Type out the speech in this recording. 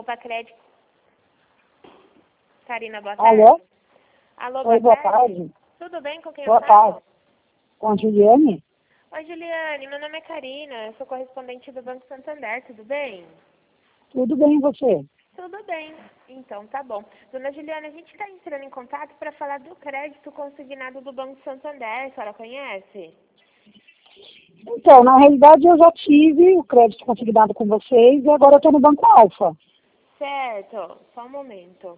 Opa Crédito. Karina, boa tarde. Alô? Alô, Oi, boa tarde. Tudo bem com quem Boa eu falo? tarde. Com a Juliane? Oi, Juliane, meu nome é Karina, eu sou correspondente do Banco Santander, tudo bem? Tudo bem, e você? Tudo bem, então tá bom. Dona Juliane, a gente está entrando em contato para falar do crédito consignado do Banco Santander, a senhora conhece? Então, na realidade, eu já tive o crédito consignado com vocês e agora eu estou no Banco Alfa. Certo, só um momento.